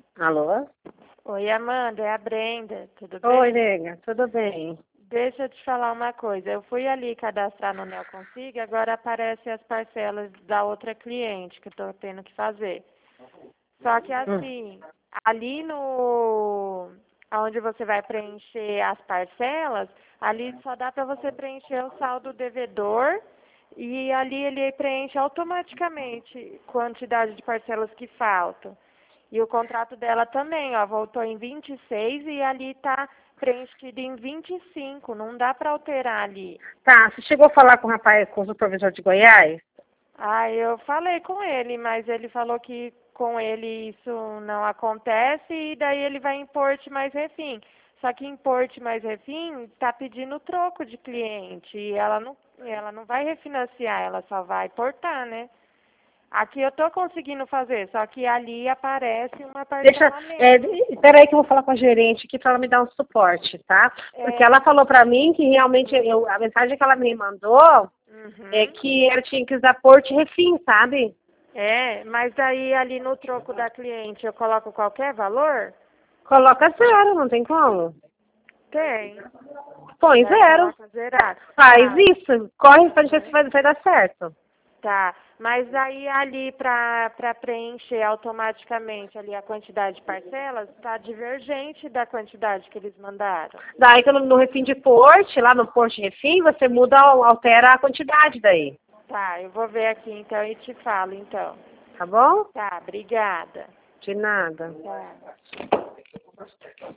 Alô? Oi, Amanda, é a Brenda, tudo bem? Oi, nega, tudo bem? Deixa eu te falar uma coisa. Eu fui ali cadastrar no Neoconsiga, agora aparecem as parcelas da outra cliente que eu tô tendo que fazer. Só que assim, ali no onde você vai preencher as parcelas, ali só dá para você preencher o saldo devedor e ali ele preenche automaticamente quantidade de parcelas que faltam. E o contrato dela também, ó, voltou em 26 e ali tá preenchido em 25. Não dá para alterar ali. Tá, você chegou a falar com o rapaz, com o supervisor de Goiás? Ah, eu falei com ele, mas ele falou que com ele isso não acontece e daí ele vai em Porto mais Refim. Só que em Porto mais Refim está pedindo troco de cliente e ela não vai refinanciar, ela só vai portar, né? Aqui eu tô conseguindo fazer, só que ali aparece uma Deixa, parcelamento. peraí que eu vou falar com a gerente aqui para ela me dar um suporte, tá? Porque É, ela falou para mim que realmente, a mensagem que ela me mandou é uhum. que ela tinha que usar Porto e Refim, sabe? Mas daí ali no troco da cliente eu coloco qualquer valor? Coloca zero, não tem como. Tem. Põe Daí zero. coloca zerado. Faz Tá. isso. Corre para ver se Uhum. vai dar certo. Tá. Mas aí ali para preencher automaticamente ali a quantidade de parcelas, tá divergente da quantidade que eles mandaram. Daí que no Refim de Porto, lá no Porto de Refim, você muda, altera a quantidade daí. Tá, eu vou ver aqui então e te falo então. Tá bom? Tá, obrigada. De nada. Tá.